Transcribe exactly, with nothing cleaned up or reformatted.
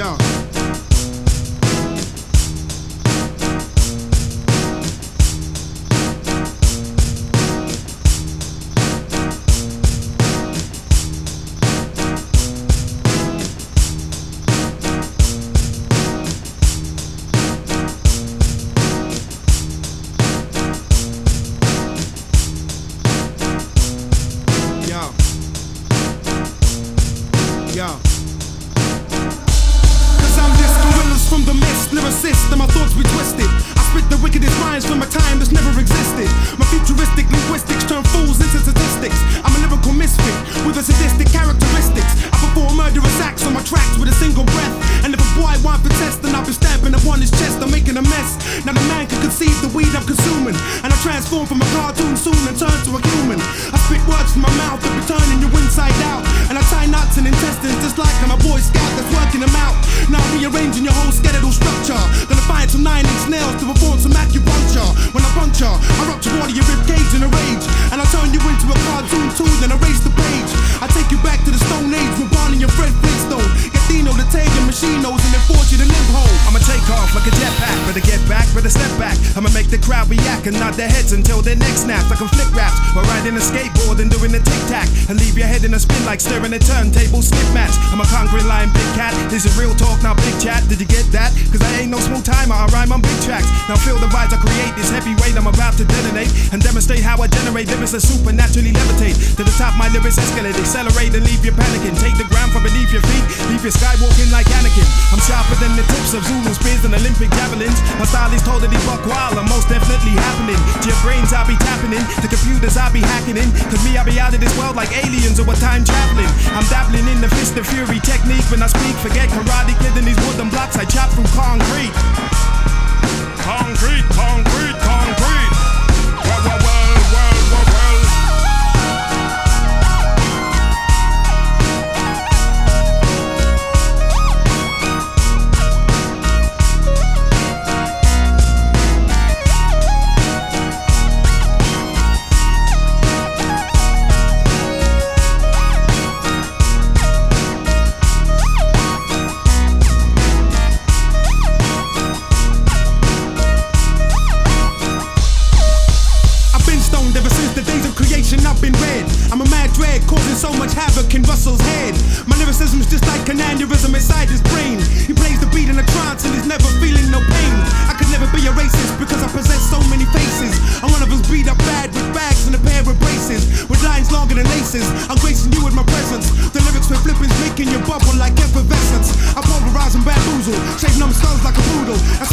Yeah. Yeah. Cause I'm just gorillas from the mist, lyricist, and my thoughts be twisted. I spit the wickedest rhymes from a time that's never existed. My futuristic linguistics turn fools into statistics. I'm a lyrical misfit with a sadistic characteristics. I perform murderous acts on my tracks with a single breath. And if a boy want for test, then I'll be stamping upon his chest. I'm making a mess. Now the man can conceive the weed I'm consuming, and I transform from a cartoon soon and turn to a human. I spit words from my mouth that be turning you inside out, and I tie knots and intestines just like I'm a boy scout that's working them out. Now rearranging your whole skeletal structure, gonna find some nine inch nails to perform some acupuncture. When I puncture, I rupture all of your rib cage in a rage, and I turn you into a cartoon tool, then erase the page. I take you back to the Stone Age with Barney and Fred Flintstone. Get Dino the Tag and Machinos and then force you to live home. I'ma take off like a jetpack, better get back, better step back. I'ma make the crowd react and nod their heads until their neck snaps. I can flick raps while riding a skateboard and doing the tic-tac, and leave your head in a spin like staring at turntable skip match. I'm a conquering lion, big cat. This is real talk, not big chat. Did you get that? Cause I ain't no small timer, I rhyme on big tracks. Now feel the vibes I create, this heavyweight I'm about to detonate, and demonstrate how I generate lyrics that supernaturally levitate. To the top my lyrics escalate, accelerate and leave you panicking. Take the ground from beneath your feet, leave you skywalking like Anakin. I'm sharper than the tips of Zulu spears and Olympic javelins. My style is totally buck wild, I'm most definitely happening. To your brains I'll be tapping in, to computers I'll be hacking in. Cause me I'll be out of this world like aliens or a time traveling. I'm dabbling in the fist of fury technique when I speak. Forget Karate Kid and these wooden blocks I chop through concrete. Concrete, concrete, concrete. Well, well, well, well, well, well. I've been read. I'm a mad dread, causing so much havoc in Russell's head. My lyricism's just like an aneurysm inside his brain. He plays the beat in a trance and he's never feeling no pain. I could never be a racist because I possess so many faces. I'm one of those beat up bad with bags and a pair of braces, with lines longer than laces. I'm gracing you with my presence. The lyrics with flippings making you bubble like effervescence. I pulverize and bamboozle, shave numb skulls like a poodle. I